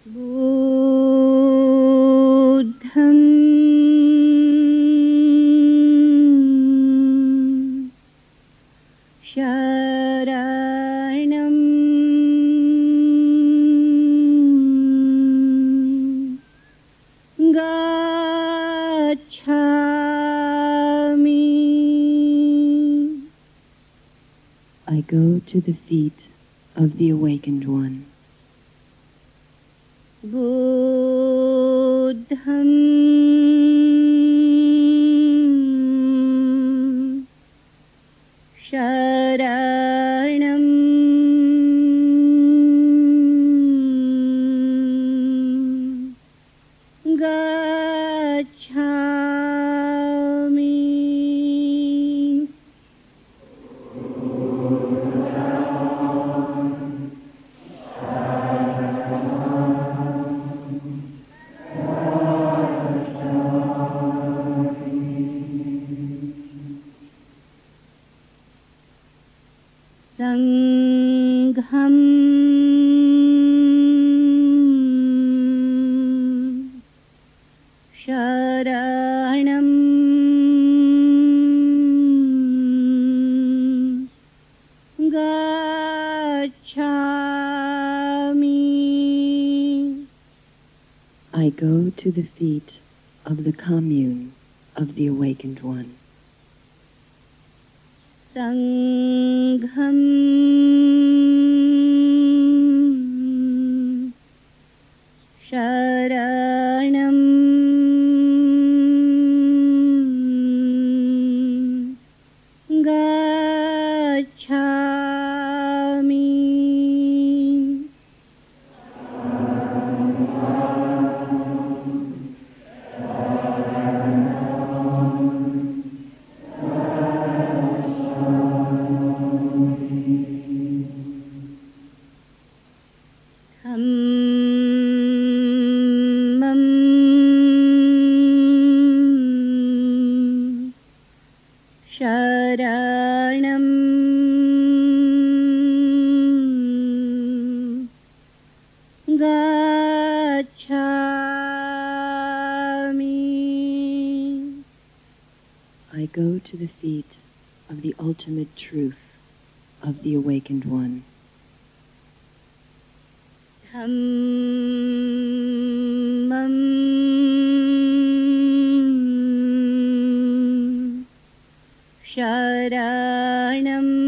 Buddham Sharanam Gacchami. I go to the feet of the Awakened One. Buddham Sharanam Gacchami. Sangham Sharanam Gacchami. I go to the feet of the commune of the Awakened One. Sangham Sharanam Gacchami. Dhammam Sharanam Gacchami. I go to the feet of the ultimate truth of the Awakened One. Dhammam Sharanam